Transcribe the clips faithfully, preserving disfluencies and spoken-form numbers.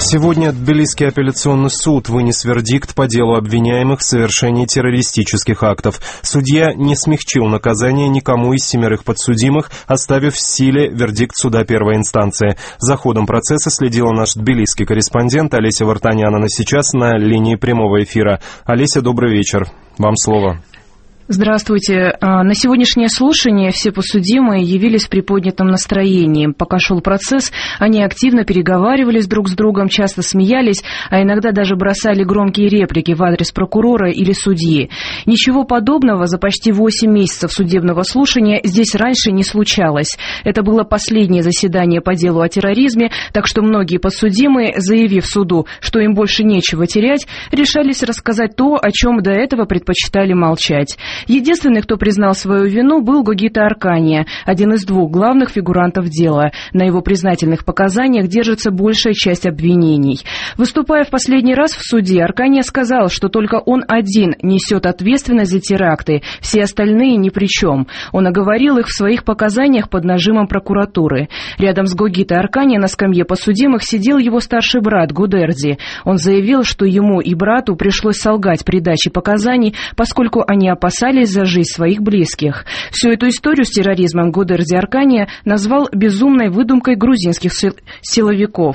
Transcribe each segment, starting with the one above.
Сегодня Тбилисский апелляционный суд вынес вердикт по делу обвиняемых в совершении террористических актов. Судья не смягчил наказание никому из семерых подсудимых, оставив в силе вердикт суда первой инстанции. За ходом процесса следила наш тбилисский корреспондент Олеся Вартанян. Она сейчас на линии прямого эфира. Олеся, добрый вечер. Вам слово. Здравствуйте. На сегодняшнее слушание все подсудимые явились в приподнятом настроении. Пока шел процесс, они активно переговаривались друг с другом, часто смеялись, а иногда даже бросали громкие реплики в адрес прокурора или судьи. Ничего подобного за почти восемь месяцев судебного слушания здесь раньше не случалось. Это было последнее заседание по делу о терроризме, так что многие подсудимые, заявив суду, что им больше нечего терять, решались рассказать то, о чем до этого предпочитали молчать. Единственный, кто признал свою вину, был Гогита Аркания, один из двух главных фигурантов дела. На его признательных показаниях держится большая часть обвинений. Выступая в последний раз в суде, Аркания сказал, что только он один несет ответственность за теракты, все остальные ни при чем. Он оговорил их в своих показаниях под нажимом прокуратуры. Рядом с Гогитой Аркания на скамье подсудимых сидел его старший брат Гудерди. Он заявил, что ему и брату пришлось солгать при даче показаний, поскольку они опасались за жизнь своих близких. Всю эту историю с терроризмом Гудерди Аркания назвал безумной выдумкой грузинских силовиков.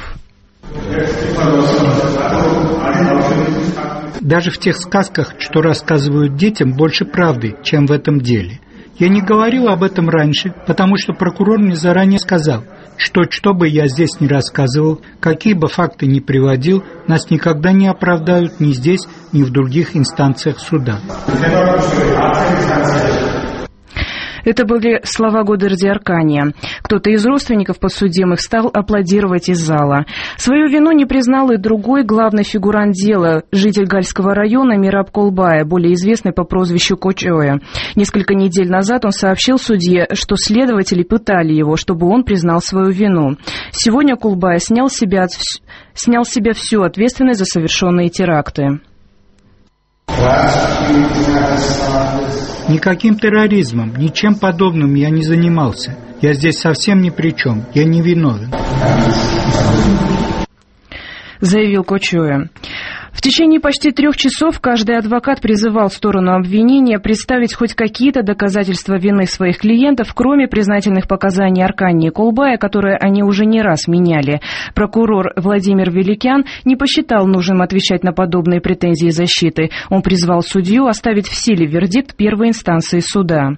Даже в тех сказках, что рассказывают детям, больше правды, чем в этом деле. Я не говорил об этом раньше, потому что прокурор мне заранее сказал, что что бы я здесь ни рассказывал, какие бы факты ни приводил, нас никогда не оправдают ни здесь, ни в других инстанциях суда. Это были слова Гудерди Аркания. Кто-то из родственников подсудимых стал аплодировать из зала. Свою вину не признал и другой главный фигурант дела, житель Гальского района Мираб Кулбая, более известный по прозвищу Кочоя. Несколько недель назад он сообщил судье, что следователи пытали его, чтобы он признал свою вину. Сегодня Кулбая снял с себя, снял с себя всю ответственность за совершенные теракты. Никаким терроризмом, ничем подобным я не занимался. Я здесь совсем ни при чем. Я не виновен. Заявил Кочоя. В течение почти трех часов каждый адвокат призывал сторону обвинения представить хоть какие-то доказательства вины своих клиентов, кроме признательных показаний Аркании и Кулбая, которые они уже не раз меняли. Прокурор Владимир Великян не посчитал нужным отвечать на подобные претензии защиты. Он призвал судью оставить в силе вердикт первой инстанции суда.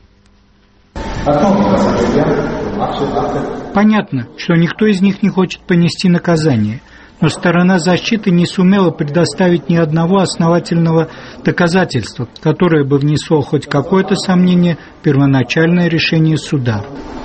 Понятно, что никто из них не хочет понести наказание. Но сторона защиты не сумела предоставить ни одного основательного доказательства, которое бы внесло хоть какое-то сомнение в первоначальное решение суда.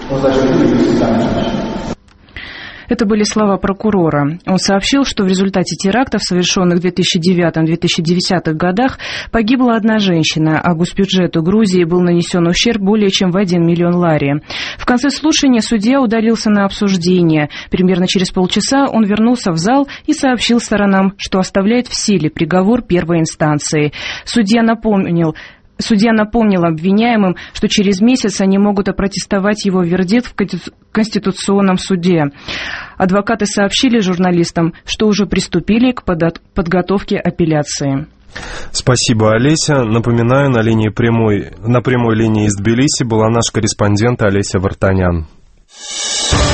Это были слова прокурора. Он сообщил, что в результате терактов, совершенных в две тысячи девятом — две тысячи десятых годах, погибла одна женщина, а госбюджету Грузии был нанесен ущерб более чем в один миллион лари. В конце слушания судья удалился на обсуждение. Примерно через полчаса он вернулся в зал и сообщил сторонам, что оставляет в силе приговор первой инстанции. Судья напомнил, Судья напомнил обвиняемым, что через месяц они могут опротестовать его вердикт в Конституционном суде. Адвокаты сообщили журналистам, что уже приступили к подготовке апелляции. Спасибо, Олеся. Напоминаю, на линии прямой, на прямой линии из Тбилиси была наш корреспондент Олеся Вартанян.